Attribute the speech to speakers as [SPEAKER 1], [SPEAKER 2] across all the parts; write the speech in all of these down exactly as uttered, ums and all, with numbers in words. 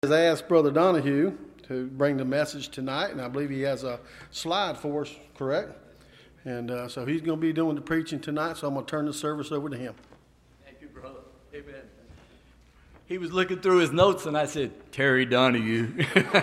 [SPEAKER 1] has asked Brother Donahue to bring the message tonight, and I believe he has a slide for us, correct? And uh, so he's going to be doing the preaching tonight, so I'm going to turn the service over to him.
[SPEAKER 2] Thank you, brother. Amen. He was looking through his notes, and I said, Terry Donahue.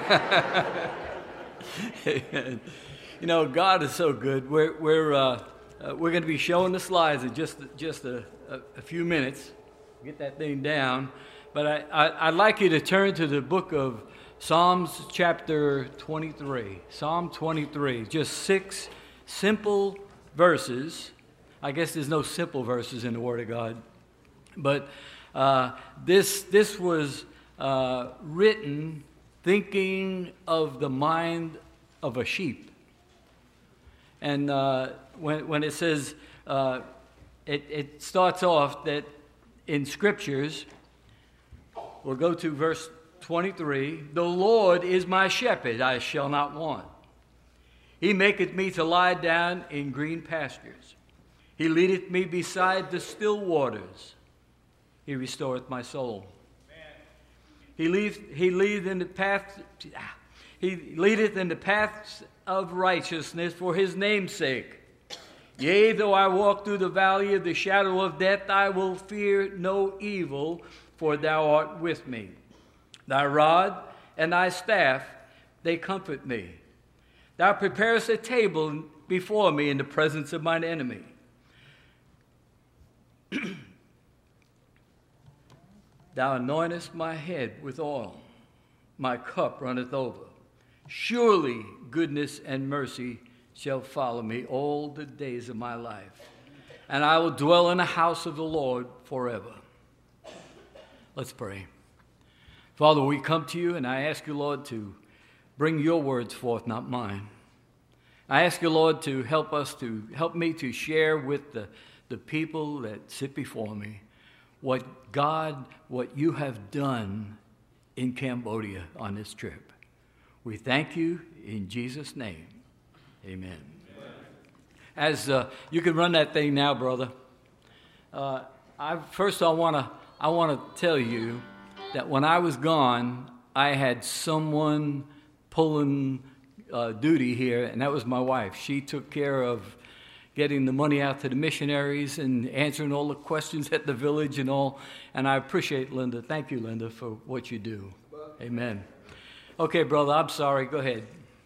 [SPEAKER 2] Amen. You know, God is so good. We're we're uh, uh, we're going to be showing the slides in just just a, a, a few minutes. Get that thing down. But I, I, I'd like you to turn to the book of Psalms chapter twenty-three. Psalm twenty-three. Just six simple verses. I guess there's no simple verses in the Word of God. But uh, this, this was uh, written thinking of the mind of a sheep. And uh, when, when it says, uh, it, it starts off that in Scriptures, we'll go to verse twenty-three. The Lord is my shepherd, I shall not want. He maketh me to lie down in green pastures. He leadeth me beside the still waters. He restoreth my soul. He leadeth, he leadeth in the path. He leadeth in the paths of righteousness for his name's sake. Yea, though I walk through the valley of the shadow of death, I will fear no evil, for thou art with me. Thy rod and thy staff, they comfort me. Thou preparest a table before me in the presence of mine enemy. Thou anointest my head with oil. My cup runneth over. Surely goodness and mercy shall follow me all the days of my life, and I will dwell in the house of the Lord forever. Let's pray. Father, we come to you, and I ask you, Lord, to bring your words forth, not mine. I ask you, Lord, to help us, to help me to share with the, the people that sit before me what God, what you have done in Cambodia on this trip. We thank you in Jesus' name. Amen. Amen. As uh, you can run that thing now, brother. Uh, I first I want to I want to tell you that when I was gone, I had someone pulling uh, duty here, and that was my wife. She took care of getting the money out to the missionaries and answering all the questions at the village and all. And I appreciate Linda. Thank you, Linda, for what you do. Amen. Okay, brother, I'm sorry. Go ahead.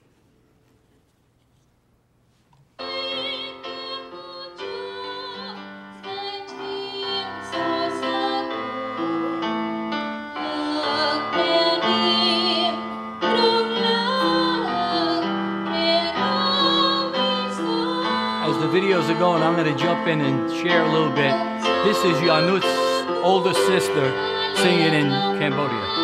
[SPEAKER 2] Videos are going, I'm going to jump in and share a little bit. This is Yanut's older sister singing in Cambodia.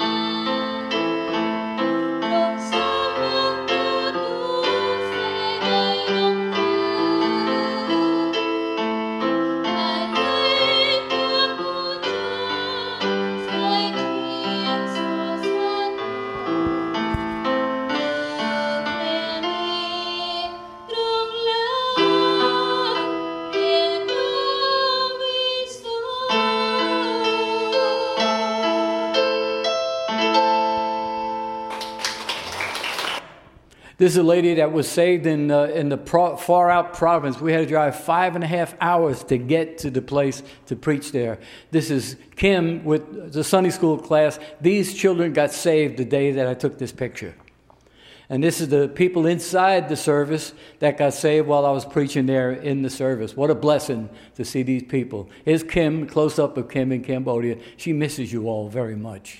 [SPEAKER 2] This is a lady that was saved in uh, in the pro- far out province. We had to drive five and a half hours to get to the place to preach there. This is Kim with the Sunday school class. These children got saved the day that I took this picture. And this is the people inside the service that got saved while I was preaching there in the service. What a blessing to see these people. Here's Kim, close up of Kim in Cambodia. She misses you all very much.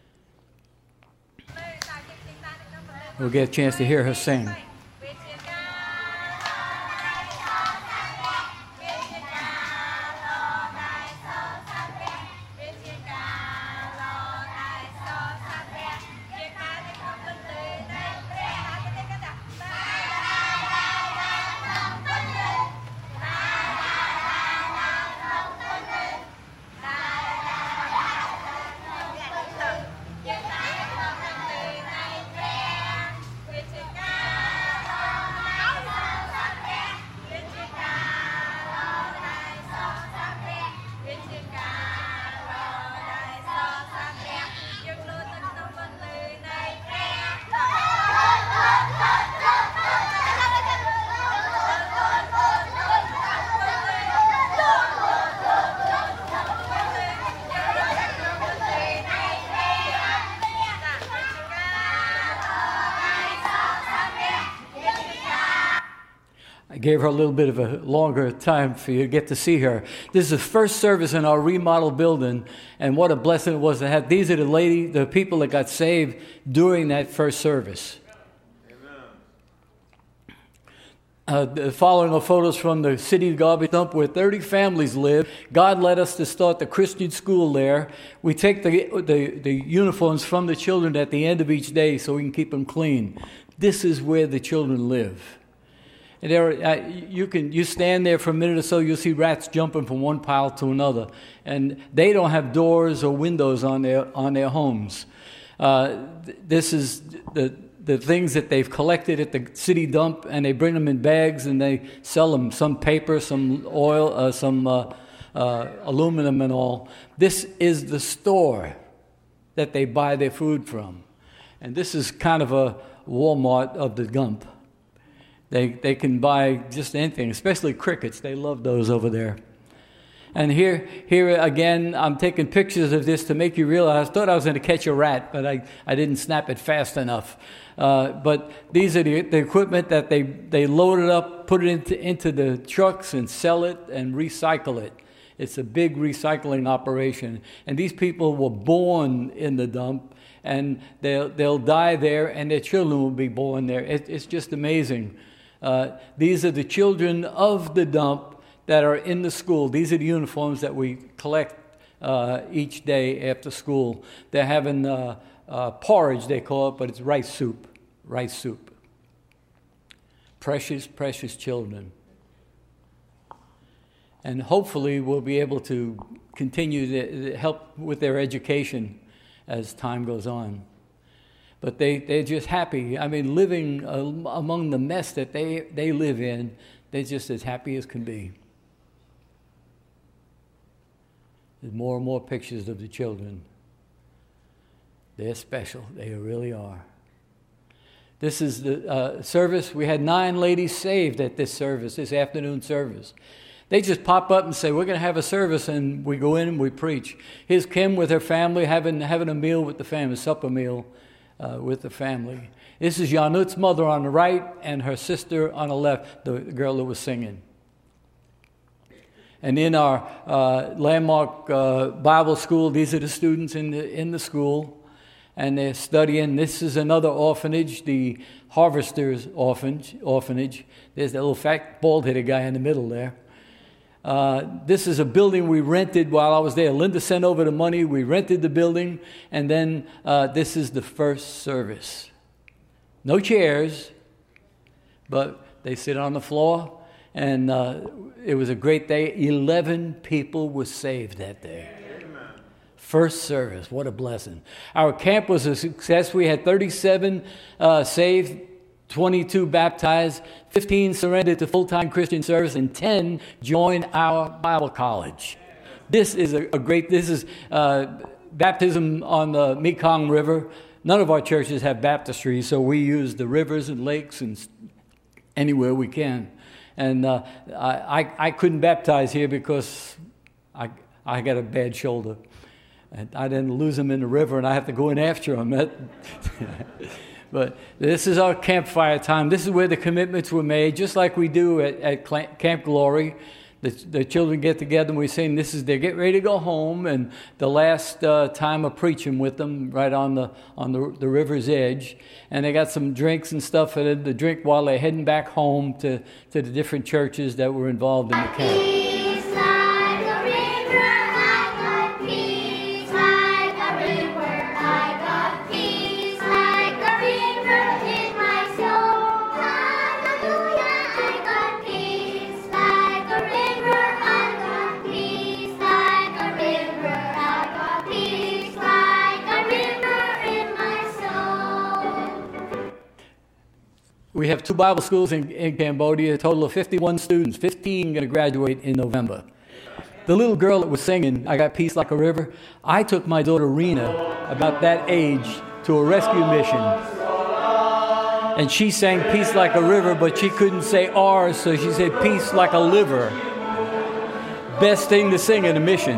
[SPEAKER 2] We'll get a chance to hear her sing. I gave her a little bit of a longer time for you to get to see her. This is the first service in our remodeled building, and what a blessing it was to have. These are the lady, the people that got saved during that first service. Uh, the following are photos from the city garbage dump where thirty families live. God led us to start the Christian school there. We take the, the, the uniforms from the children at the end of each day so we can keep them clean. This is where the children live. And there, uh, you can you stand there for a minute or so, you'll see rats jumping from one pile to another. And they don't have doors or windows on their on their homes. Uh, this is the... the things that they've collected at the city dump, and they bring them in bags and they sell them, some paper, some oil, uh, some uh, uh, aluminum and all. This is the store that they buy their food from. And this is kind of a Walmart of the dump. They, they can buy just anything, especially crickets. They love those over there. And here, here again, I'm taking pictures of this to make you realize. I thought I was going to catch a rat, but I, I didn't snap it fast enough. Uh, but these are the, the equipment that they, they load it up, put it into, into the trucks and sell it and recycle it. It's a big recycling operation. And these people were born in the dump, and they'll, they'll die there, and their children will be born there. It, it's just amazing. Uh, these are the children of the dump that are in the school. These are the uniforms that we collect uh, each day after school. They're having uh, uh, porridge, they call it, but it's rice soup. Rice soup. Precious, precious children. And hopefully we'll be able to continue to help with their education as time goes on. But they, they're just happy. I mean, living uh, among the mess that they, they live in, they're just as happy as can be. There's more and more pictures of the children. They're special. They really are. This is the uh, service. We had nine ladies saved at this service, this afternoon service. They just pop up and say, we're going to have a service, and we go in and we preach. Here's Kim with her family having, having a meal with the family, a supper meal uh, with the family. This is Janut's mother on the right and her sister on the left, the girl that was singing. And in our uh, landmark uh, Bible school, these are the students in the in the school, and they're studying. This is another orphanage, the Harvesters Orphanage. Orphanage. There's that little fat, bald-headed guy in the middle there. Uh, this is a building we rented while I was there. Linda sent over the money. We rented the building, and then uh, this is the first service. No chairs, but they sit on the floor. And uh, it was a great day. Eleven people were saved that day. Amen. First service. What a blessing. Our camp was a success. We had thirty-seven uh, saved, twenty-two baptized, fifteen surrendered to full-time Christian service, and ten joined our Bible college. This is a, a great, this is uh, baptism on the Mekong River. None of our churches have baptistry, so we use the rivers and lakes and anywhere we can. And uh, I, I couldn't baptize here because I I got a bad shoulder. And I didn't lose them in the river, and I have to go in after them. But this is our campfire time. This is where the commitments were made, just like we do at, at Camp Glory. The, the children get together, and we sing. This is they get ready to go home, and the last uh, time of preaching with them, right on the on the, the river's edge. And they got some drinks and stuff for them to drink while they're heading back home to, to the different churches that were involved in the camp. We have two Bible schools in, in Cambodia, a total of fifty-one students, fifteen going to graduate in November. The little girl that was singing, I Got Peace Like a River, I took my daughter Rena, about that age, to a rescue mission. And she sang Peace Like a River, but she couldn't say R, so she said Peace Like a Liver. Best thing to sing in a mission.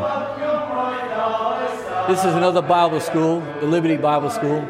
[SPEAKER 2] This is another Bible school, the Liberty Bible School.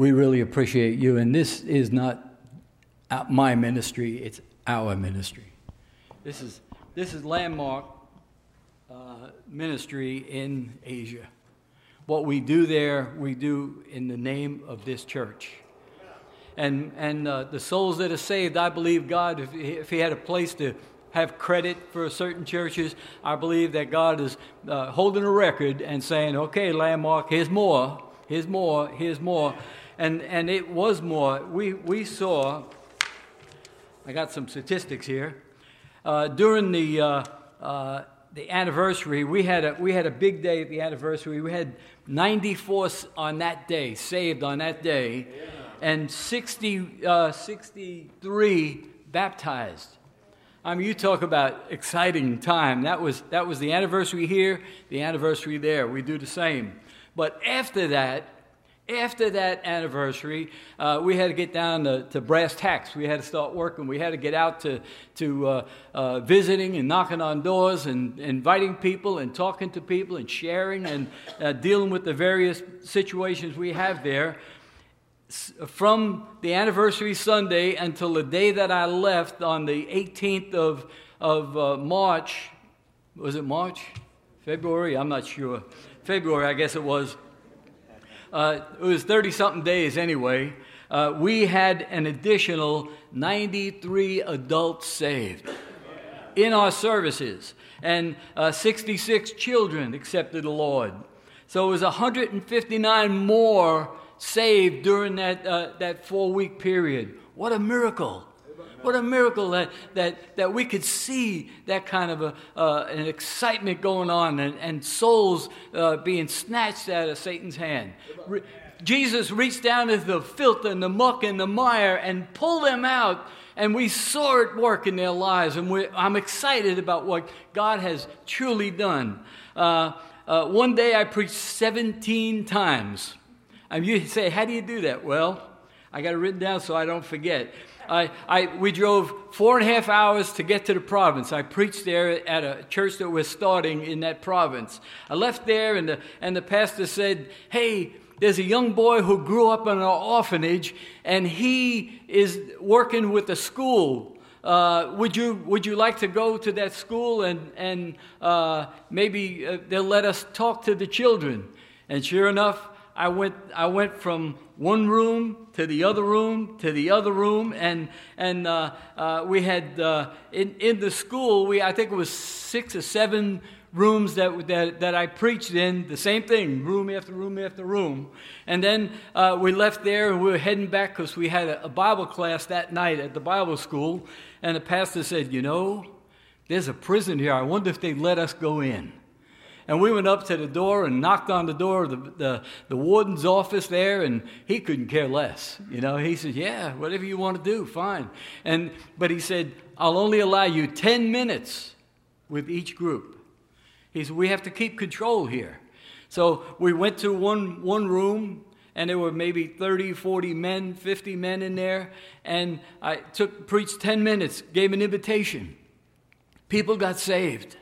[SPEAKER 2] we really appreciate you. And this is not my ministry, it's our ministry. This is this is Landmark uh, Ministry in Asia. What we do there, we do in the name of this church. And and uh, the souls that are saved, I believe God, if he, if he had a place to have credit for certain churches, I believe that God is uh, holding a record and saying, okay, Landmark, here's more, here's more, here's more. And and it was more. We, we saw, I got some statistics here. Uh, during the uh, uh, the anniversary, we had a we had a big day at the anniversary. We had ninety-four on that day, saved on that day, and sixty, uh, sixty-three baptized. I mean, you talk about exciting time. That was that was the anniversary here, the anniversary there. We do the same. But after that, after that anniversary, uh, we had to get down to, to brass tacks. We had to start working. We had to get out to to uh, uh, visiting and knocking on doors and inviting people and talking to people and sharing and uh, dealing with the various situations we have there. From the anniversary Sunday until the day that I left on the eighteenth of of uh, March, was it March? February? I'm not sure. February, I guess it was. Uh, it was thirty-something days anyway. Uh, we had an additional ninety-three adults saved in our services, and uh, sixty-six children accepted the Lord. So it was one hundred fifty-nine more saved during that uh, that four-week period. What a miracle! What a miracle that that that we could see that kind of a uh, an excitement going on and, and souls uh, being snatched out of Satan's hand. Re- Jesus reached down into the filth and the muck and the mire and pulled them out, and we saw it work in their lives. And we, I'm excited about what God has truly done. Uh, uh, one day I preached seventeen times. And you say, how do you do that? Well, I got it written down so I don't forget. I, I, we drove four and a half hours to get to the province. I preached there at a church that was starting in that province. I left there, and the, and the pastor said, hey, there's a young boy who grew up in an orphanage, and he is working with a school. Uh, would you would you like to go to that school, and, and uh, maybe uh, they'll let us talk to the children? And sure enough, I went I went from one room to the other room to the other room, and and uh, uh, we had uh, in in the school we I think it was six or seven rooms that that that I preached in. The same thing, room after room after room, and then uh, we left there and we were heading back because we had a, a Bible class that night at the Bible school, and the pastor said, you know, there's a prison here. I wonder if they'd let us go in. And we went up to the door and knocked on the door of the, the, the warden's office there, and he couldn't care less. You know, he said, yeah, whatever you want to do, fine. And but he said, I'll only allow you ten minutes with each group. He said, we have to keep control here. So we went to one, one room, and there were maybe thirty, forty men, fifty men in there, and I took preached ten minutes, gave an invitation. People got saved.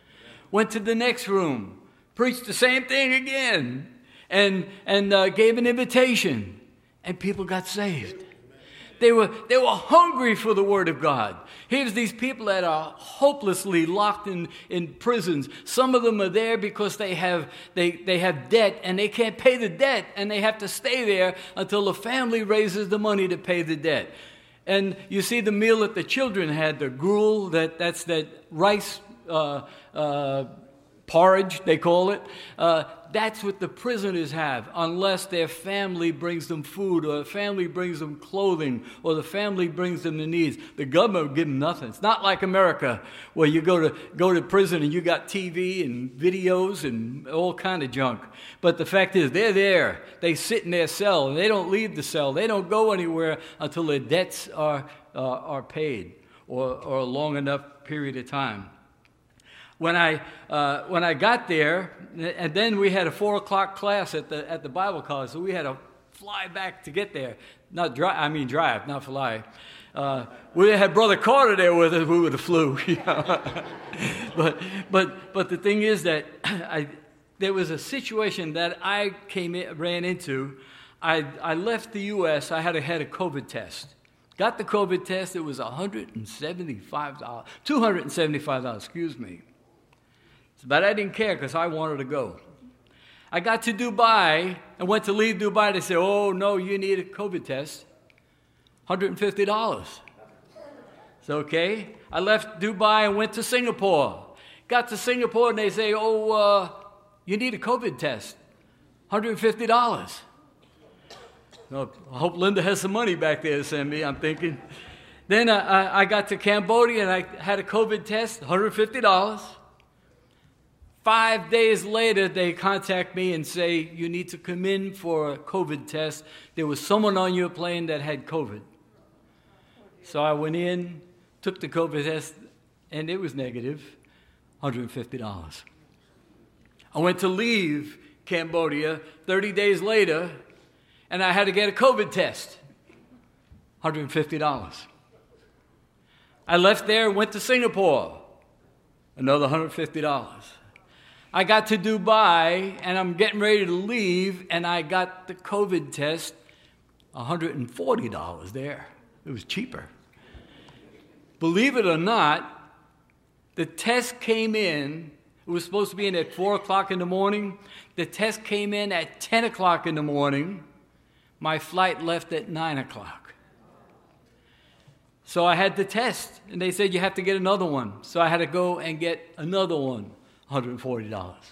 [SPEAKER 2] Went to the next room, preached the same thing again, and and uh, gave an invitation, and people got saved. They were they were hungry for the Word of God. Here's these people that are hopelessly locked in, in prisons. Some of them are there because they have they, they have debt, and they can't pay the debt, and they have to stay there until the family raises the money to pay the debt. And you see the meal that the children had, the gruel, that that's that rice Uh, uh, porridge, they call it. Uh, that's what the prisoners have, unless their family brings them food, or the family brings them clothing, or the family brings them the needs. The government will give them nothing. It's not like America, where you go to go to prison and you got T V and videos and all kind of junk. But the fact is, they're there. They sit in their cell, and they don't leave the cell. They don't go anywhere until their debts are uh, are paid, or or a long enough period of time. When I uh, when I got there, and then we had a four o'clock class at the at the Bible college, so we had to fly back to get there. Not drive, I mean drive, not fly. Uh, we had Brother Carter there with us. We would have flew. You know? but but but the thing is that I there was a situation that I came in, ran into. I, I left the U S, I had a, had a COVID test. Got the COVID test, it was one hundred seventy-five dollars, two hundred seventy-five dollars, excuse me. But I didn't care because I wanted to go. I got to Dubai and went to leave Dubai. They said, oh, no, you need a COVID test. one hundred fifty dollars. It's okay. I left Dubai and went to Singapore. Got to Singapore and they say, oh, uh, you need a COVID test. one hundred fifty dollars. Well, I hope Linda has some money back there to send me, I'm thinking. Then I, I got to Cambodia and I had a COVID test, one hundred fifty dollars. Five days later, they contact me and say, you need to come in for a COVID test. There was someone on your plane that had COVID. So I went in, took the COVID test, and it was negative, one hundred fifty dollars. I went to leave Cambodia thirty days later, and I had to get a COVID test, one hundred fifty dollars. I left there and went to Singapore, another one hundred fifty dollars. I got to Dubai, and I'm getting ready to leave, and I got the COVID test, one hundred forty dollars there. It was cheaper. Believe it or not, the test came in, it was supposed to be in at four o'clock in the morning. The test came in at ten o'clock in the morning. My flight left at nine o'clock. So I had the test, and they said you have to get another one. So I had to go and get another one, one hundred forty dollars.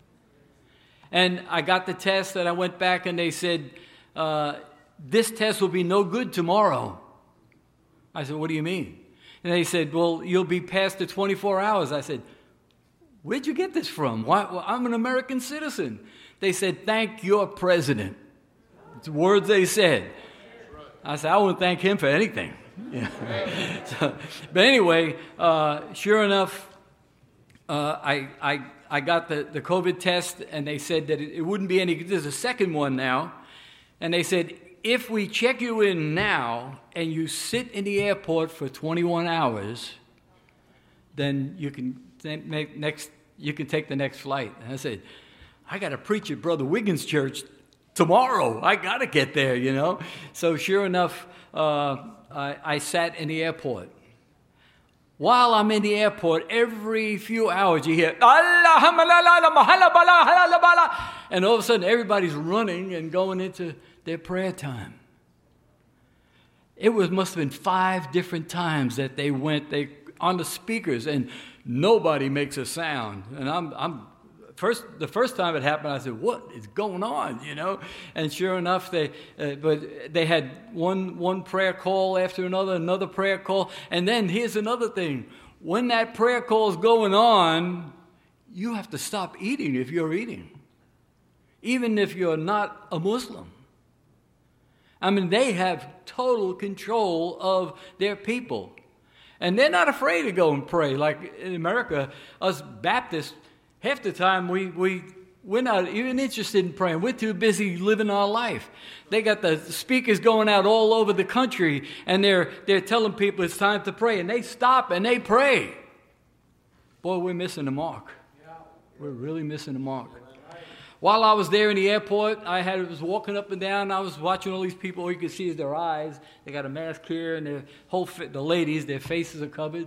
[SPEAKER 2] And I got the test, and I went back, and they said, uh, this test will be no good tomorrow. I said, what do you mean? And they said, well, you'll be past the twenty-four hours. I said, where'd you get this from? Why? Well, I'm an American citizen. They said, thank your president. It's the words they said. I said, I wouldn't thank him for anything. Yeah. So, but anyway, uh, sure enough, uh, I, I, I got the, the COVID test, and they said that it, it wouldn't be any good. There's a second one now. And they said, if we check you in now and you sit in the airport for twenty-one hours, then you can make next. You can take the next flight. And I said, I got to preach at Brother Wiggins Church tomorrow. I got to get there, you know. So sure enough, uh, I, I sat in the airport. While I'm in the airport, every few hours you hear, and all of a sudden everybody's running and going into their prayer time. It was must have been five different times that they went they on the speakers, and nobody makes a sound. And I'm I'm first the first time it happened, I said, "What is going on?" You know. And sure enough, they uh, but they had one one prayer call after another, another prayer call, and then here's another thing: when that prayer call is going on, you have to stop eating if you're eating, even if you're not a Muslim. I mean, they have total control of their people. And they're not afraid to go and pray. Like in America, us Baptists, half the time we, we, we're not even interested in praying. We're too busy living our life. They got the speakers going out all over the country, and they're, they're telling people it's time to pray. And they stop and they pray. Boy, we're missing the mark. We're really missing the mark. While I was there in the airport, I had was walking up and down. I was watching all these people. All you could see is their eyes. They got a mask here, and their whole the ladies, their faces are covered.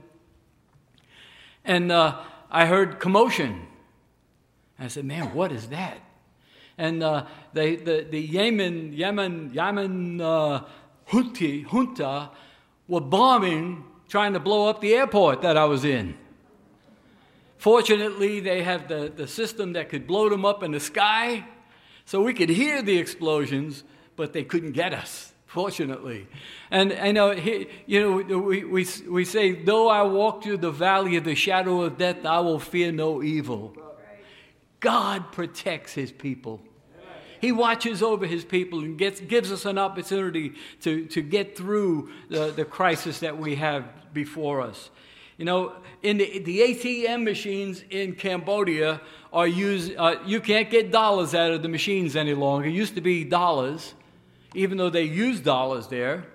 [SPEAKER 2] And uh, I heard commotion. I said, "Man, what is that?" And uh, they, the the Yemen Yemen Yemen uh, Houthi junta were bombing, trying to blow up the airport that I was in. Fortunately, they have the, the system that could blow them up in the sky, so we could hear the explosions, but they couldn't get us, fortunately. And I know, you know, we, we, we say, though I walk through the valley of the shadow of death, I will fear no evil. God protects his people. He watches over his people and gets, gives us an opportunity to, to get through the, the crisis that we have before us. You know, in the, the A T M machines in Cambodia are used, uh, you can't get dollars out of the machines any longer. It used to be dollars, even though they use dollars there.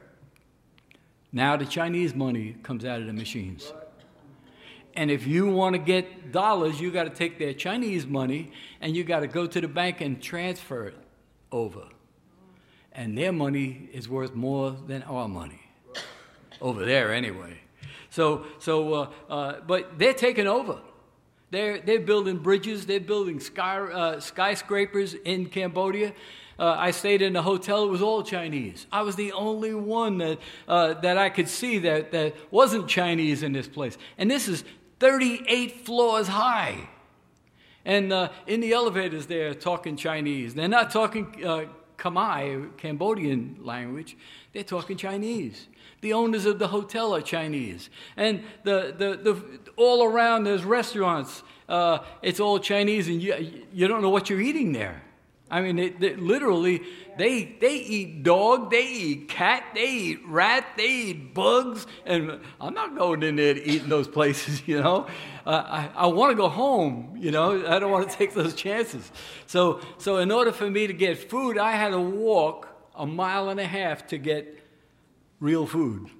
[SPEAKER 2] Now the Chinese money comes out of the machines. And if you want to get dollars, you got to take their Chinese money and you got to go to the bank and transfer it over. and their money is worth more than our money, over there anyway. So, so, uh, uh, but they're taking over. They're they're building bridges. They're building sky uh, skyscrapers in Cambodia. Uh, I stayed in a hotel. It was all Chinese. I was the only one that uh, that I could see that that wasn't Chinese in this place. And this is thirty-eight floors high. And uh, in the elevators, they're talking Chinese. They're not talking uh, Khmer, Cambodian language. They're talking Chinese. The owners of the hotel are Chinese. And the, the, the all around there's restaurants. Uh, it's all Chinese, and you, you don't know what you're eating there. I mean, they, they, literally, they they eat dog, they eat cat, they eat rat, they eat bugs. And I'm not going in there to eat in those places, you know. Uh, I, I want to go home, you know. I don't want to take those chances. So, so in order for me to get food, I had to walk a mile and a half to get real food.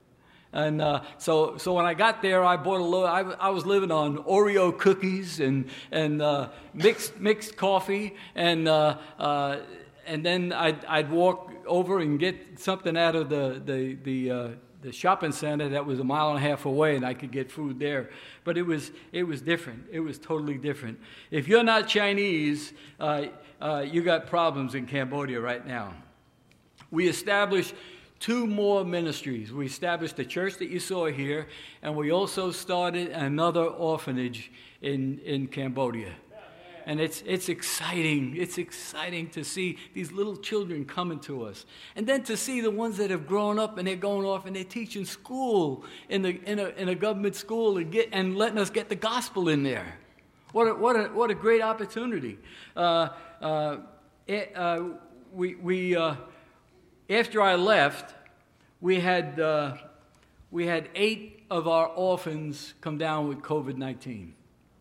[SPEAKER 2] And uh, so, so when I got there, I bought a load. I, I was living on Oreo cookies and and uh, mixed mixed coffee, and uh, uh, and then I'd I'd walk over and get something out of the the the, uh, the shopping center that was a mile and a half away, and I could get food there. But it was it was different. It was totally different. If you're not Chinese, uh, uh, you got problems in Cambodia right now. We established two more ministries. We established the church that you saw here, and we also started another orphanage in, in Cambodia. And it's it's exciting. It's exciting to see these little children coming to us. And then to see the ones that have grown up and they're going off and they're teaching school in the in a in a government school and get and letting us get the gospel in there. What a what a what a great opportunity. Uh, uh, it, uh, we we uh, After I left, we had uh, we had eight of our orphans come down with COVID nineteen.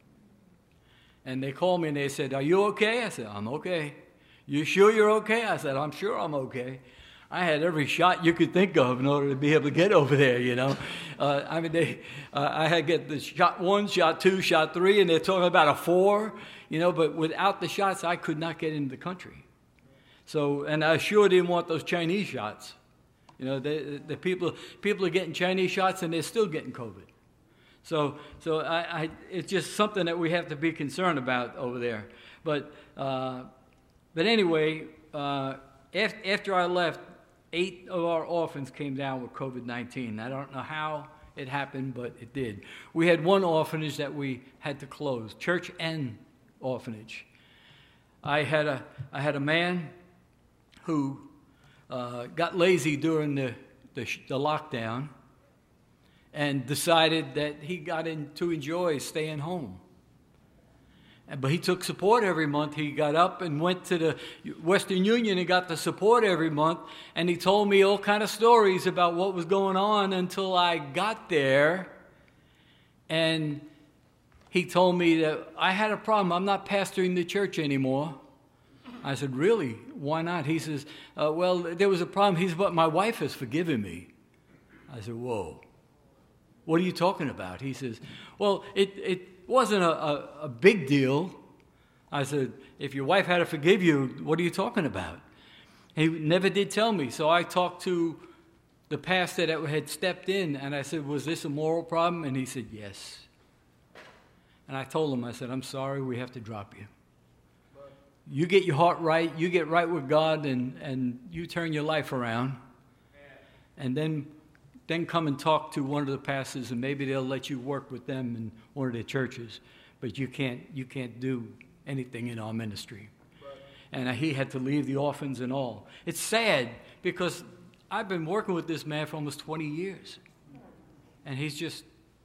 [SPEAKER 2] And they called me and they said, "Are you okay?" I said, "I'm okay." "You sure you're okay?" I said, "I'm sure I'm okay." I had every shot you could think of in order to be able to get over there, you know. Uh, I mean, they, uh, I had to get the shot one, shot two, shot three, and they're talking about a four, you know, but without the shots, I could not get into the country. So, and I sure didn't want those Chinese shots. You know, the, the people people are getting Chinese shots and they're still getting COVID. So, so I, I, it's just something that we have to be concerned about over there. But, uh, but anyway, uh, after, after I left, eight of our orphans came down with COVID nineteen. I don't know how it happened, but it did. We had one orphanage that we had to close, church and orphanage. I had a I had a man who uh, got lazy during the, the, the lockdown and decided that he got in to enjoy staying home. And, but he took support every month. He got up and went to the Western Union and got the support every month, and he told me all kind of stories about what was going on until I got there, and he told me that I had a problem. I'm not pastoring the church anymore. I said, "Really? Why not?" He says, uh, well, there was a problem. He said, "But my wife has forgiven me." I said, "Whoa. What are you talking about?" He says, "Well, it, it wasn't a, a, a big deal." I said, "If your wife had to forgive you, what are you talking about?" He never did tell me. So I talked to the pastor that had stepped in, and I said, "Was this a moral problem?" And he said, "Yes." And I told him, I said, "I'm sorry, we have to drop you. You get your heart right, you get right with God, and, and you turn your life around. And then then come and talk to one of the pastors, and maybe they'll let you work with them in one of their churches. But you can't you can't do anything in our ministry." And he had to leave the orphans and all. It's sad because I've been working with this man for almost twenty years. And he's just,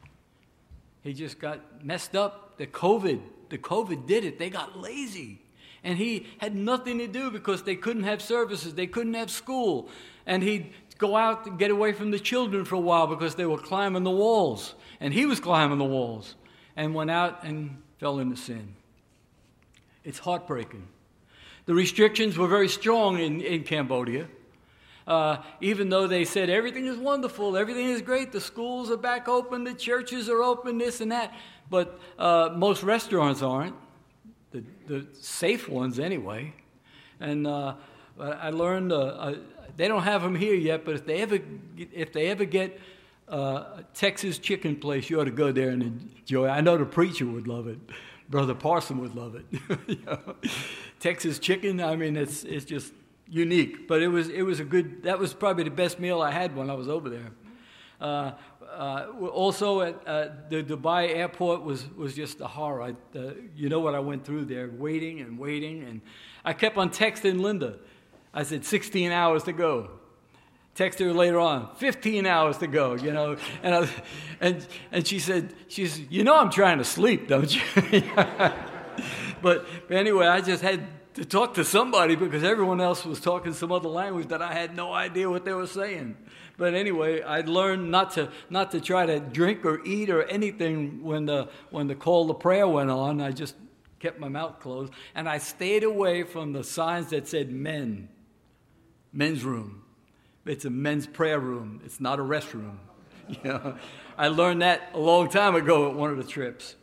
[SPEAKER 2] he just got messed up. The COVID, the COVID did it. They got lazy. And he had nothing to do because they couldn't have services. They couldn't have school. And he'd go out and get away from the children for a while because they were climbing the walls. And he was climbing the walls and went out and fell into sin. It's heartbreaking. The restrictions were very strong in, in Cambodia. Uh, even though they said everything is wonderful, everything is great, the schools are back open, the churches are open, this and that. But uh, most restaurants aren't. The, the safe ones anyway. And uh, But I learned uh, uh, they don't have them here yet. But if they ever if they ever get uh, a Texas chicken place, you ought to go there and enjoy it. I know the preacher would love it. Brother Parson would love it. You know? Texas chicken. I mean, it's it's just unique. But it was it was a good. That was probably the best meal I had when I was over there. Uh, uh, also, at uh, the Dubai airport was, was just a horror. I, uh, you know what I went through there, waiting and waiting. And I kept on texting Linda. I said, sixteen hours to go. Texted her later on, fifteen hours to go, you know. And I, and and she said, she said, you know I'm trying to sleep, don't you? but, but anyway, I just had to talk to somebody because everyone else was talking some other language that I had no idea what they were saying. But anyway, I learned not to not to try to drink or eat or anything when the when the call to prayer went on. I just kept my mouth closed, and I stayed away from the signs that said men, men's room. It's a men's prayer room. It's not a restroom. You know, I learned that a long time ago at one of the trips.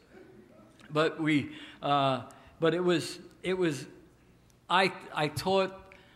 [SPEAKER 2] But we, uh, but it was it was, I I taught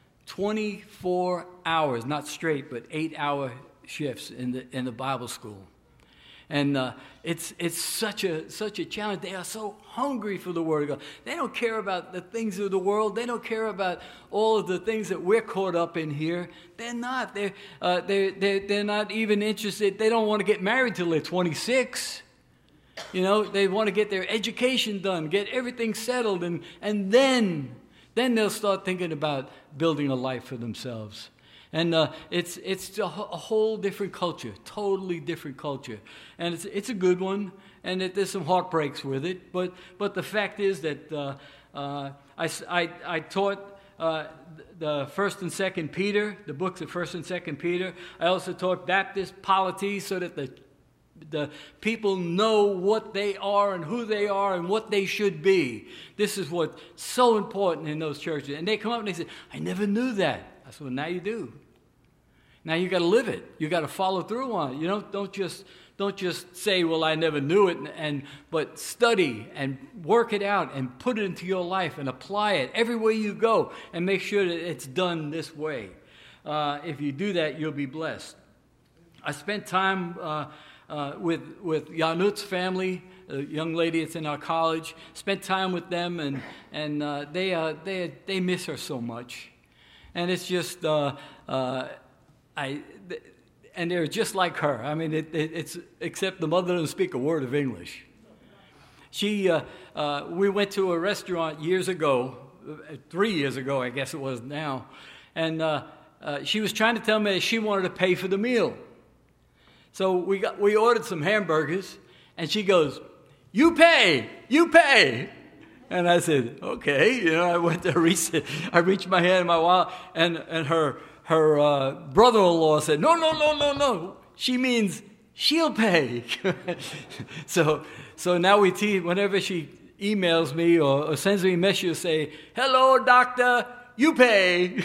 [SPEAKER 2] twenty-four hours, not straight, but eight-hour shifts in the in the Bible school, and uh, it's it's such a such a challenge. They are so hungry for the Word of God. They don't care about the things of the world. They don't care about all of the things that we're caught up in here. They're not. They're uh, they're they're they're not even interested. They don't want to get married till they're twenty-six. You know, they want to get their education done, get everything settled, and and then. Then they'll start thinking about building a life for themselves. And uh, it's it's a, a whole different culture, totally different culture. And it's it's a good one, and it, there's some heartbreaks with it. But but the fact is that uh, uh, I, I, I taught uh, the First and Second Peter, the books of First and Second Peter. I also taught Baptist polity so that the The people know what they are and who they are and what they should be. This is what's so important in those churches. And they come up and they say, I never knew that. I said, well, now you do. Now you got to live it. You got to follow through on it. You don't don't just don't just say, well, I never knew it, and, and but study and work it out and put it into your life and apply it everywhere you go and make sure that it's done this way. Uh, if you do that, you'll be blessed. I spent time. Uh, Uh, with with Janut's family, a young lady that's in our college. Spent time with them, and and uh, they uh, they they miss her so much, and it's just uh, uh, I th- and they're just like her. I mean, it, it, it's except the mother doesn't speak a word of English. She uh, uh, we went to a restaurant years ago, three years ago, I guess it was now, and uh, uh, she was trying to tell me that she wanted to pay for the meal. So we got we ordered some hamburgers, and she goes, "You pay, you pay," and I said, "Okay." You know, I went to reach, I reached my hand in my wallet, and and her her uh, brother-in-law said, "No, no, no, no, no. She means she'll pay." so so now we tease whenever she emails me or, or sends me a message, say, "Hello, doctor, you pay,"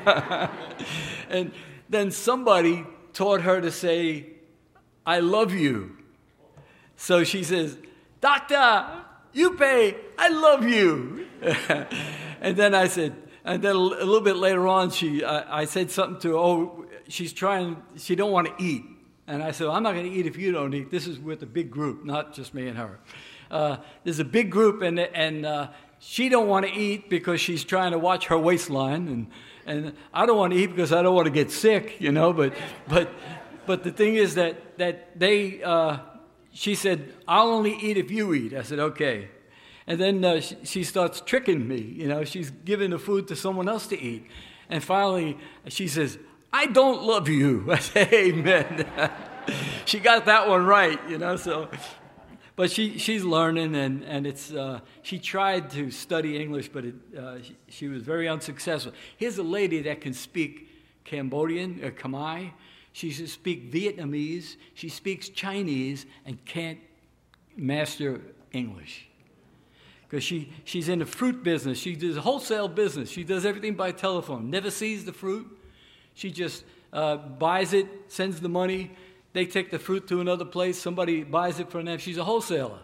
[SPEAKER 2] and then somebody taught her to say, I love you. So she says, Doctor, you pay, I love you. And then I said, and then a little bit later on, she, I, I said something to her, oh, she's trying, she don't want to eat. And I said, well, I'm not going to eat if you don't eat. This is with a big group, not just me and her. Uh, there's a big group, and and uh, she don't want to eat because she's trying to watch her waistline. And, and I don't want to eat because I don't want to get sick, you know, but, but, But the thing is that that they, uh, she said, I'll only eat if you eat. I said, okay. And then uh, she, she starts tricking me. You know, she's giving the food to someone else to eat. And finally, she says, I don't love you. I said, amen. She got that one right, you know. So, but she she's learning, and and it's uh, she tried to study English, but it, uh, she, she was very unsuccessful. Here's a lady that can speak Cambodian or Khmer. She should speak Vietnamese, she speaks Chinese, and can't master English. Because she, she's in the fruit business. She does a wholesale business. She does everything by telephone. Never sees the fruit. She just uh, buys it, sends the money. They take the fruit to another place. Somebody buys it from them. She's a wholesaler.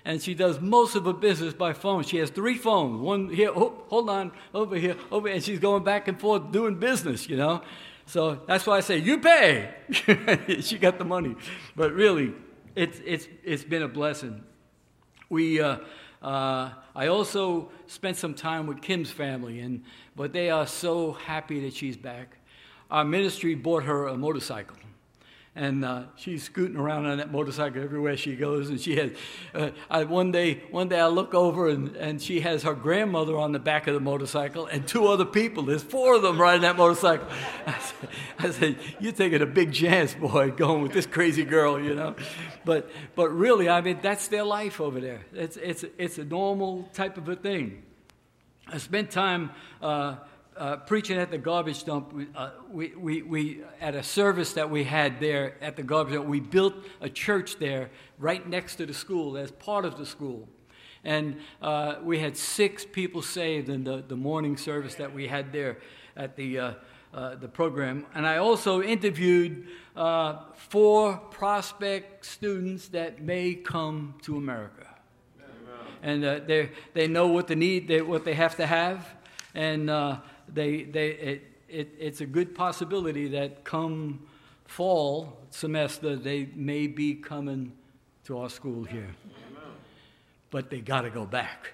[SPEAKER 2] and she does most of her business by phone. She has three phones, one here, oh, hold on, over here, over here, and she's going back and forth doing business, you know. So that's why I say, you pay. She got the money. But really, it's, it's, it's been a blessing. We, uh, uh, I also spent some time with Kim's family, and but they are so happy that she's back. Our ministry bought her a motorcycle. And uh, she's scooting around on that motorcycle everywhere she goes. And she has, uh, I, one day, one day I look over and, and she has her grandmother on the back of the motorcycle and two other people. There's four of them riding that motorcycle. I said, I said, you're taking a big chance, boy, going with this crazy girl, you know. But but really, I mean, that's their life over there. It's it's it's a normal type of a thing. I spent time. Uh, Uh, preaching at the garbage dump. Uh, we, we, we, at a service that we had there at the garbage dump, we built a church there right next to the school as part of the school. And uh, we had six people saved in the, the morning service that we had there at the, uh, uh, the program. And I also interviewed uh, four prospect students that may come to America. Amen. And uh, they they know what they need, they, what they have to have. And uh, They, they, it, it, it's a good possibility that come fall semester, they may be coming to our school here. Amen. But they got to go back.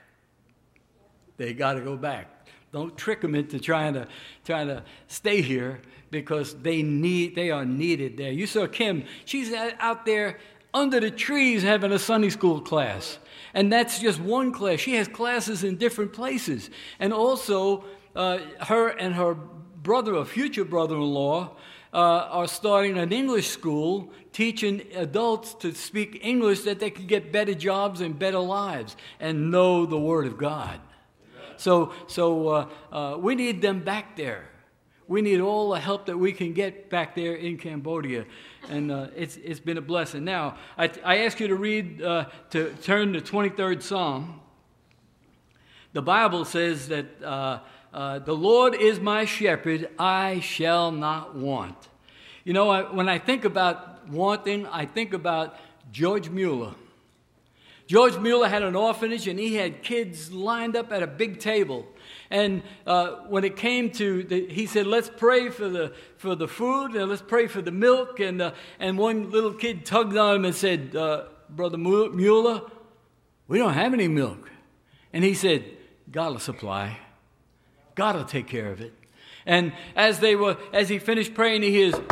[SPEAKER 2] They got to go back. Don't trick them into trying to, trying to stay here, because they need, they are needed there. You saw Kim; she's out there under the trees having a Sunday school class, and that's just one class. She has classes in different places, and also. Uh, her and her brother, or future brother-in-law, uh, are starting an English school, teaching adults to speak English that they can get better jobs and better lives and know the Word of God. Amen. So, so uh, uh, we need them back there. We need all the help that we can get back there in Cambodia, and uh, it's it's been a blessing. Now, I, I ask you to read, uh, to turn to twenty-third Psalm. The Bible says that. Uh, Uh, the Lord is my shepherd, I shall not want. You know, I, when I think about wanting, I think about George Mueller. George Mueller had an orphanage, and he had kids lined up at a big table. And uh, when it came to, the, he said, let's pray for the for the food, and let's pray for the milk. And uh, and one little kid tugged on him and said, uh, Brother Mueller, we don't have any milk. And he said, God will supply. God will take care of it. And as they were, as he finished praying, he hears,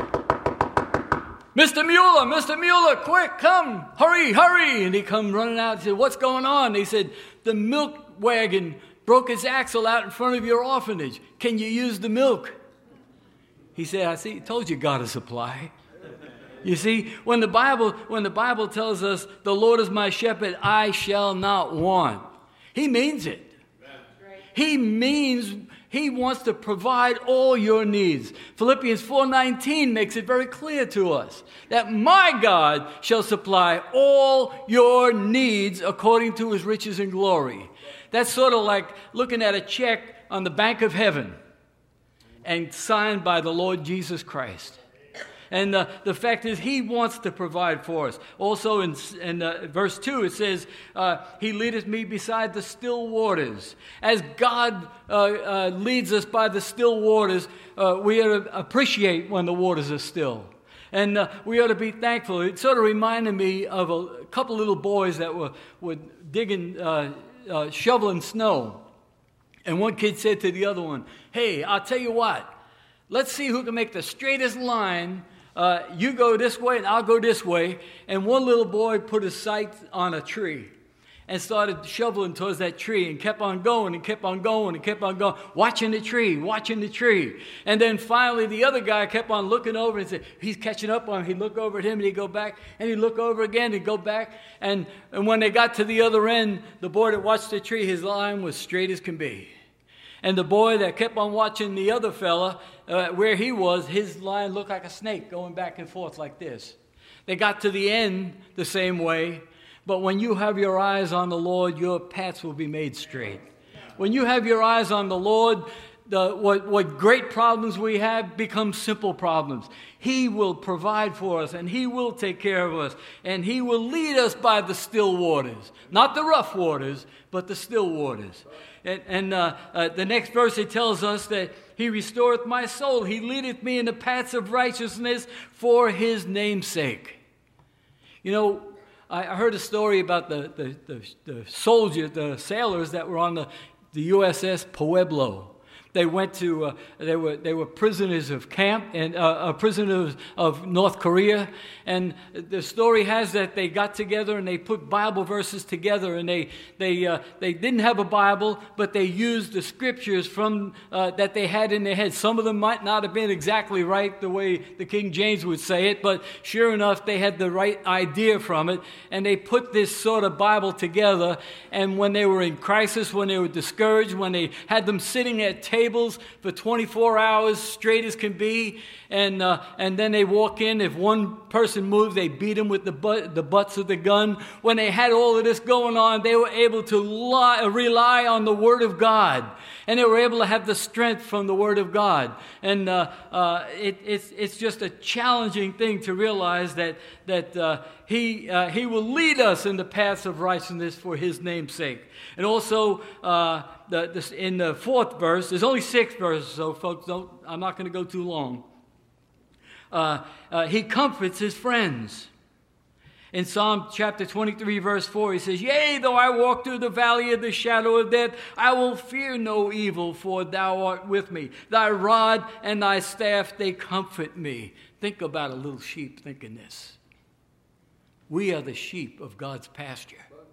[SPEAKER 2] Mister Mueller, Mister Mueller, quick, come, hurry, hurry. And he come running out and said, what's going on? And he said, the milk wagon broke its axle out in front of your orphanage. Can you use the milk? He said, I see, I told you God will supply. You see, when the Bible, when the Bible tells us, the Lord is my shepherd, I shall not want, he means it. He means he wants to provide all your needs. Philippians four nineteen makes it very clear to us that my God shall supply all your needs according to his riches and glory. That's sort of like looking at a check on the bank of heaven and signed by the Lord Jesus Christ. And uh, the fact is, he wants to provide for us. Also in, in uh, verse two, it says, uh, he leadeth me beside the still waters. As God uh, uh, leads us by the still waters, uh, we ought to appreciate when the waters are still. And uh, we ought to be thankful. It sort of reminded me of a couple little boys that were, were digging, uh, uh, shoveling snow. And one kid said to the other one, hey, I'll tell you what, let's see who can make the straightest line. Uh, you go this way and I'll go this way. And one little boy put his sight on a tree and started shoveling towards that tree and kept on going and kept on going and kept on going, watching the tree, watching the tree. And then finally the other guy kept on looking over and said, he's catching up on him. He'd look over at him and he'd go back and he'd look over again and he'd go back. And, and when they got to the other end, the boy that watched the tree, his line was straight as can be. And the boy that kept on watching the other fella, uh, where he was, his line looked like a snake going back and forth like this. They got to the end the same way. But when you have your eyes on the Lord, your paths will be made straight. When you have your eyes on the Lord, the, what, what great problems we have become simple problems. He will provide for us, and He will take care of us, and He will lead us by the still waters. Not the rough waters, but the still waters. And, and uh, uh, the next verse, it tells us that He restoreth my soul. He leadeth me in the paths of righteousness for His name's sake. You know, I heard a story about the, the, the, the soldiers, the sailors that were on the, the U S S Pueblo. They went to, uh, they were they were prisoners of camp and uh, uh, prisoners of North Korea. And the story has that they got together and they put Bible verses together, and they they uh, they didn't have a Bible, but they used the scriptures from uh, that they had in their head. Some of them might not have been exactly right the way the King James would say it, but sure enough, they had the right idea from it, and they put this sort of Bible together. And when they were in crisis, when they were discouraged, when they had them sitting at tables for twenty-four hours straight as can be, and uh, and then they walk in. If one person moved, they beat them with the butt, the butts of the gun. When they had all of this going on, they were able to lie, rely on the Word of God, and they were able to have the strength from the Word of God. And uh, uh, it, it's it's just a challenging thing to realize that that uh, He uh, He will lead us in the paths of righteousness for His name's sake. And also, uh, the, the, in the fourth verse, there's only six verses, so folks, don't, I'm not going to go too long. Uh, uh, he comforts His friends. In Psalm chapter twenty-three, verse four, he says, "Yea, though I walk through the valley of the shadow of death, I will fear no evil, for Thou art with me. Thy rod and Thy staff, they comfort me." Think about a little sheep thinking this. We are the sheep of God's pasture.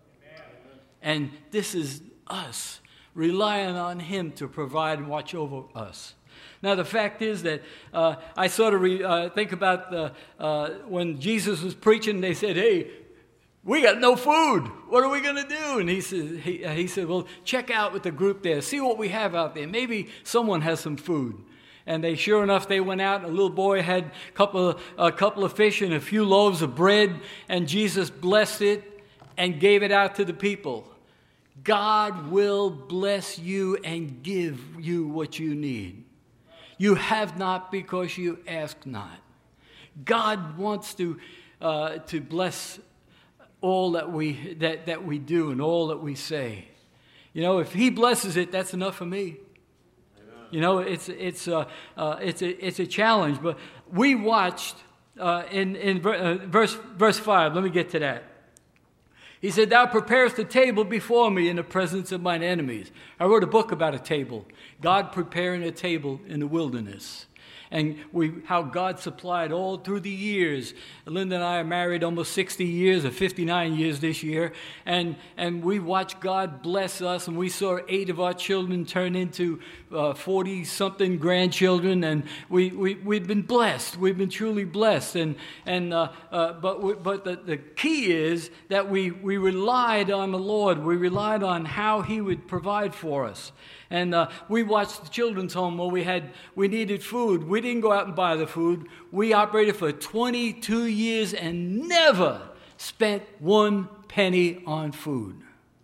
[SPEAKER 2] And this is us relying on Him to provide and watch over us. Now, the fact is that uh, I sort of re, uh, think about the, uh, when Jesus was preaching, they said, "Hey, we got no food. What are we going to do?" And he said, he, he said, "Well, check out with the group there. See what we have out there. Maybe someone has some food." And they, sure enough, they went out. And a little boy had a couple of, a couple of fish and a few loaves of bread. And Jesus blessed it and gave it out to the people. God will bless you and give you what you need. You have not because you ask not. God wants to uh, to bless all that we that, that we do and all that we say. You know, if He blesses it, that's enough for me. Amen. You know, it's it's uh, uh, it's a it's a challenge. But we watched uh, in in uh, verse verse five. Let me get to that. He said, "Thou preparest a table before me in the presence of mine enemies." I wrote a book about a table. God preparing a table in the wilderness. And we, how God supplied all through the years. Linda and I are married almost sixty years, or fifty-nine years this year. And and we watched God bless us. And we saw eight of our children turn into forty-something uh, grandchildren. And we, we, we've been blessed. We've been truly blessed. And and uh, uh, But we, but the, the key is that we, we relied on the Lord. We relied on how He would provide for us. And uh, we watched the children's home where we had we needed food. We didn't go out and buy the food. We operated for twenty-two years and never spent one penny on food.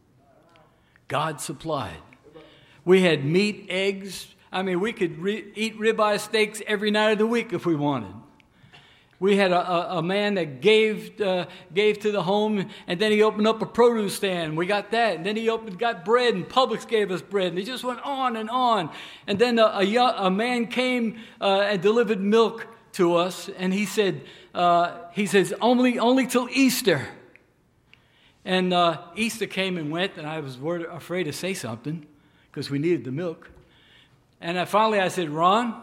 [SPEAKER 2] God supplied. We had meat, eggs. I mean, we could re- eat ribeye steaks every night of the week if we wanted. We had a, a, a man that gave uh, gave to the home, and then he opened up a produce stand. We got that. And then he opened, got bread, and Publix gave us bread. And he just went on and on. And then a, a, young, a man came uh, and delivered milk to us, and he said, uh, he says, only only till Easter. And uh, Easter came and went, and I was worried, afraid to say something because we needed the milk. And I, finally I said, "Ron,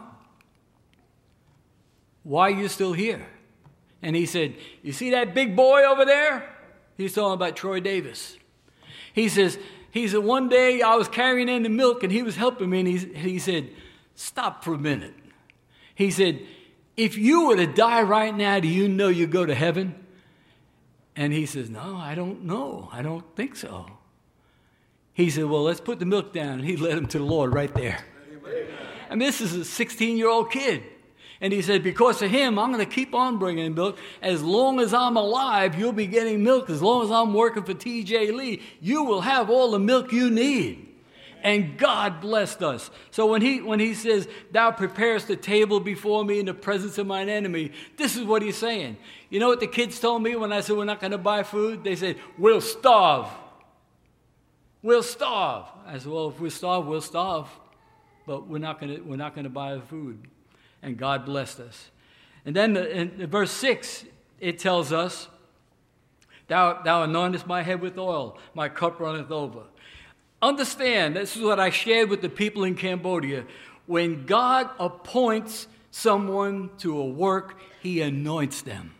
[SPEAKER 2] why are you still here?" And he said, "You see that big boy over there?" He's talking about Troy Davis. He says, he said, "One day I was carrying in the milk and he was helping me." And he, he said, "Stop for a minute." He said, "If you were to die right now, do you know you go to heaven?" And he says, "No, I don't know. I don't think so." He said, "Well, let's put the milk down." And he led him to the Lord right there. Amen. And this is a sixteen-year-old kid. And he said, because of him, I'm going to keep on bringing milk. As long as I'm alive, you'll be getting milk. As long as I'm working for T J Lee, you will have all the milk you need. And God blessed us. So when he when he says, thou preparest the table before me in the presence of mine enemy, this is what he's saying. You know what the kids told me when I said we're not going to buy food? They said, we'll starve. We'll starve. I said, well, if we starve, we'll starve. But we're not going to we're not going to buy the food. And God blessed us. And then in verse six, it tells us, Thou, thou anointest my head with oil, my cup runneth over. Understand, this is what I shared with the people in Cambodia. When God appoints someone to a work, he anoints them.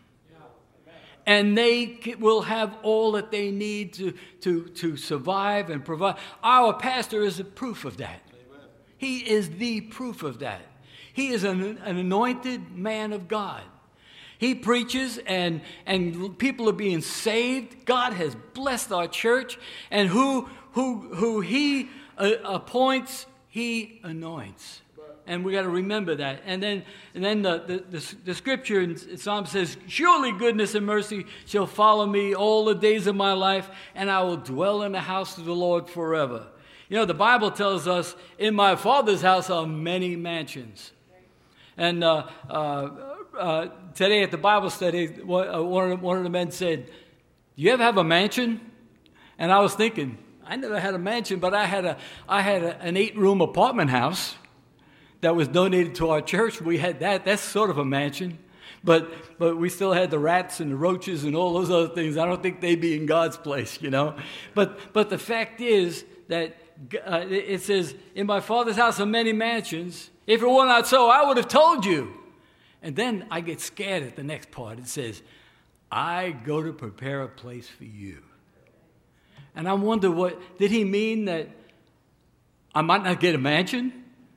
[SPEAKER 2] And they will have all that they need to, to, to survive and provide. Our pastor is a proof of that. Amen. He is the proof of that. He is an, an anointed man of God. He preaches and, and people are being saved. God has blessed our church. And who, who, who he uh, appoints, he anoints. And we got to remember that. And then, and then the, the, the, the scripture in Psalm says, surely goodness and mercy shall follow me all the days of my life, and I will dwell in the house of the Lord forever. You know, the Bible tells us, in my Father's house are many mansions. And uh, uh, uh, today at the Bible study, one of, the, one of the men said, do you ever have a mansion? And I was thinking, I never had a mansion, but I had a I had a, an eight-room apartment house that was donated to our church. We had that. That's sort of a mansion. But but we still had the rats and the roaches and all those other things. I don't think they'd be in God's place, you know. But but the fact is that uh, it says, in my Father's house are many mansions. If it were not so, I would have told you. And then I get scared at the next part. It says, I go to prepare a place for you. And I wonder, what did he mean, that I might not get a mansion?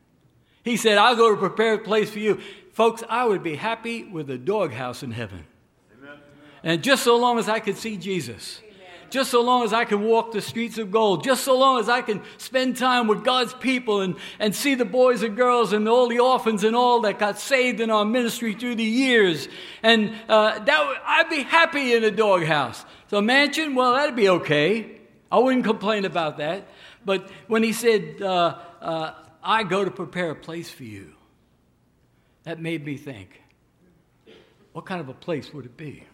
[SPEAKER 2] He said, I'll go to prepare a place for you. Folks, I would be happy with a doghouse in heaven. Amen. And just so long as I could see Jesus. Amen. Just so long as I can walk the streets of gold. Just so long as I can spend time with God's people and, and see the boys and girls and all the orphans and all that got saved in our ministry through the years. And uh, that I'd be happy in a doghouse. So a mansion, well, that'd be okay. I wouldn't complain about that. But when he said, uh, uh, I go to prepare a place for you, that made me think, what kind of a place would it be?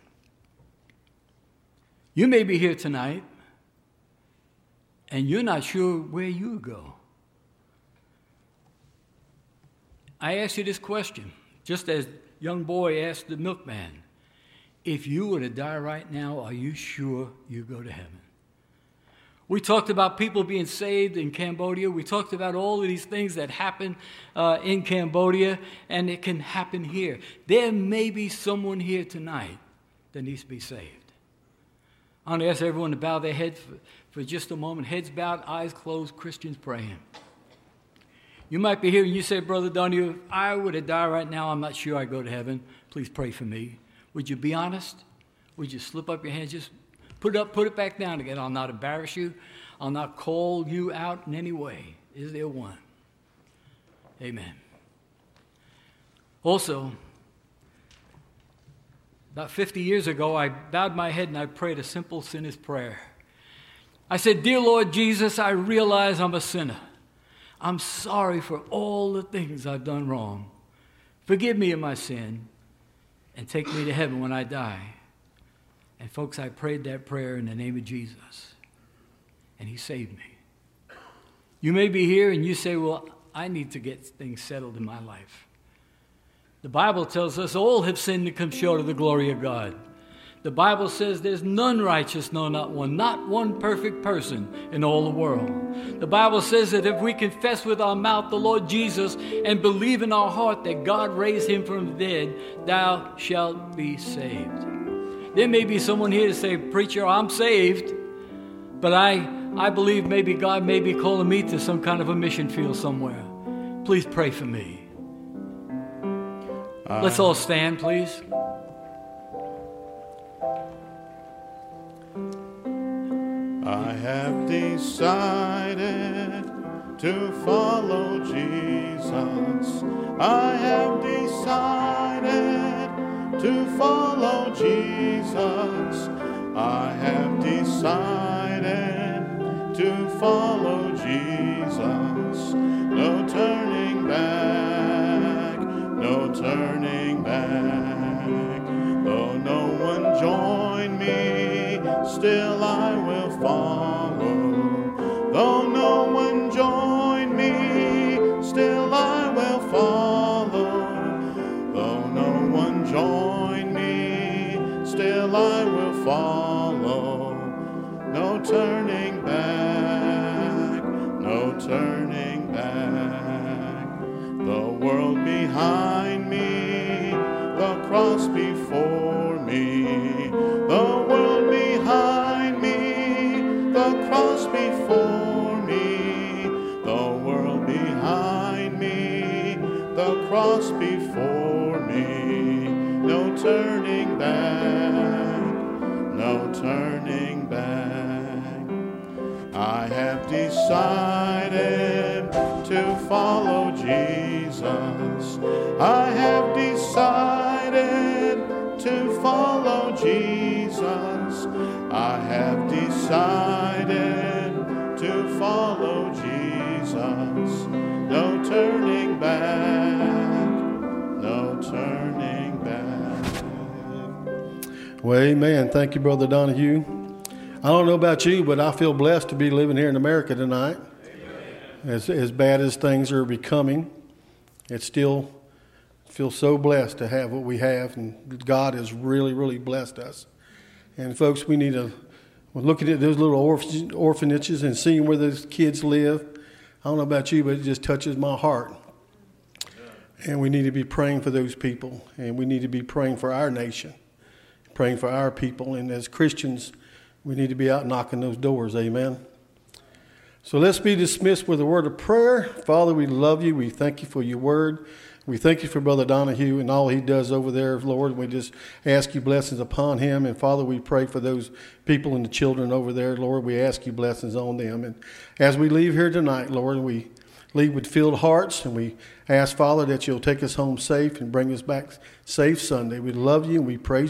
[SPEAKER 2] You may be here tonight, and you're not sure where you go. I ask you this question, just as young boy asked the milkman, if you were to die right now, are you sure you go to heaven? We talked about people being saved in Cambodia. We talked about all of these things that happen uh, in Cambodia, and it can happen here. There may be someone here tonight that needs to be saved. I want to ask everyone to bow their heads for, for just a moment. Heads bowed, eyes closed, Christians praying. You might be here and you say, Brother Donnie, if I were to die right now, I'm not sure I go to heaven. Please pray for me. Would you be honest? Would you slip up your hands? Just Put it up, put it back down again. I'll not embarrass you. I'll not call you out in any way. Is there one? Amen. Also, about fifty years ago, I bowed my head and I prayed a simple sinner's prayer. I said, Dear Lord Jesus, I realize I'm a sinner. I'm sorry for all the things I've done wrong. Forgive me of my sin and take me to heaven when I die. And folks, I prayed that prayer in the name of Jesus, and he saved me. You may be here and you say, well, I need to get things settled in my life. The Bible tells us all have sinned and come short of the glory of God. The Bible says there's none righteous, no, not one, not one perfect person in all the world. The Bible says that if we confess with our mouth the Lord Jesus and believe in our heart that God raised him from the dead, thou shalt be saved. There may be someone here to say, Preacher, I'm saved, but I, I believe maybe God may be calling me to some kind of a mission field somewhere. Please pray for me. Uh, Let's all stand, please.
[SPEAKER 3] I have decided to follow Jesus. I have decided to follow Jesus. I have decided to follow Jesus. Jesus. No turning back, no turning back. Though no one join me, still I will follow. Though no one join me, still I will follow. Though no one join me, still I will follow. No turning back, no turning back. The world behind me, the cross before me. The world behind me, the cross before me. The world behind me, the cross before me. No turning back, no turning back. I have decided to follow Jesus. I have decided to follow Jesus. I have decided to follow Jesus. No turning back, no turning back.
[SPEAKER 1] Well, amen. Thank you, Brother Donahue. I don't know about you, but I feel blessed to be living here in America tonight. As, as bad as things are becoming, it still feels so blessed to have what we have, and God has really, really blessed us. And folks, we need to, we're looking at those little orph- orphanages and seeing where those kids live. I don't know about you, but it just touches my heart. And we need to be praying for those people, and we need to be praying for our nation, praying for our people. And as Christians, we need to be out knocking those doors. Amen. So let's be dismissed with a word of prayer. Father, we love you. We thank you for your word. We thank you for Brother Donahue and all he does over there, Lord. We just ask you blessings upon him. And Father, we pray for those people and the children over there, Lord. We ask you blessings on them. And as we leave here tonight, Lord, we leave with filled hearts. And we ask, Father, that you'll take us home safe and bring us back safe Sunday. We love you and we praise you.